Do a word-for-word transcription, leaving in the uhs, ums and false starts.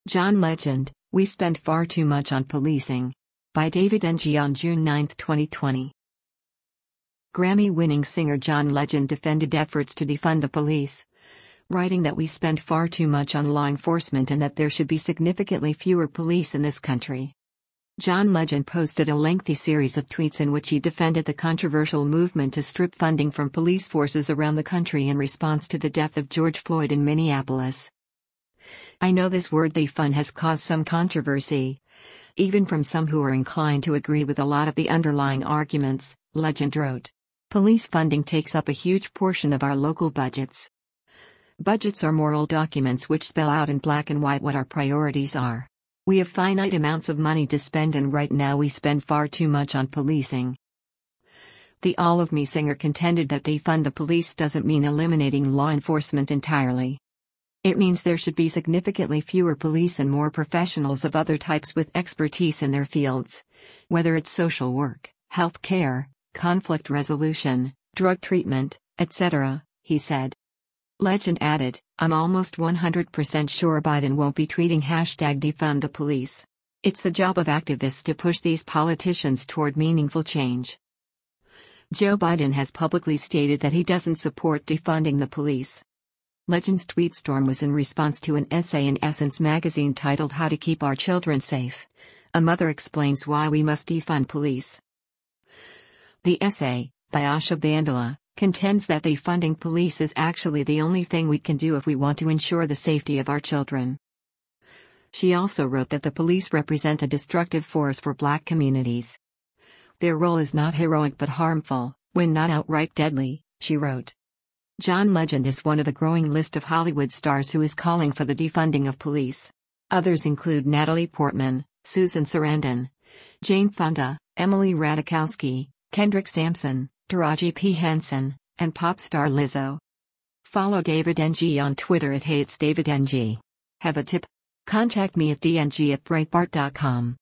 John Legend, We Spend Far Too Much on Policing. By David N G on June ninth, twenty twenty. Grammy-winning singer John Legend defended efforts to defund the police, writing that we spend far too much on law enforcement and that there should be significantly fewer police in this country. John Legend posted a lengthy series of tweets in which he defended the controversial movement to strip funding from police forces around the country in response to the death of George Floyd in Minneapolis. I know this word defund has caused some controversy, even from some who are inclined to agree with a lot of the underlying arguments, Legend wrote. Police funding takes up a huge portion of our local budgets. Budgets are moral documents which spell out in black and white what our priorities are. We have finite amounts of money to spend, and right now we spend far too much on policing. The All of Me singer contended that defund the police doesn't mean eliminating law enforcement entirely. It means there should be significantly fewer police and more professionals of other types with expertise in their fields, whether it's social work, health care, conflict resolution, drug treatment, et cetera, he said. Legend added, I'm almost one hundred percent sure Biden won't be tweeting hashtag defund the police. It's the job of activists to push these politicians toward meaningful change. Joe Biden has publicly stated that he doesn't support defunding the police. Legend's tweet storm was in response to an essay in Essence magazine titled How to Keep Our Children Safe. A Mother Explains Why We Must Defund Police. The essay, by Asha Bandala, contends that defunding police is actually the only thing we can do if we want to ensure the safety of our children. She also wrote that the police represent a destructive force for Black communities. Their role is not heroic but harmful, when not outright deadly, she wrote. John Legend is one of a growing list of Hollywood stars who is calling for the defunding of police. Others include Natalie Portman, Susan Sarandon, Jane Fonda, Emily Ratajkowski, Kendrick Sampson, Taraji P. Henson, and pop star Lizzo. Follow David N G on Twitter at HeyIt'sDavidNG. Have a tip? Contact me at d n g at breitbart dot com.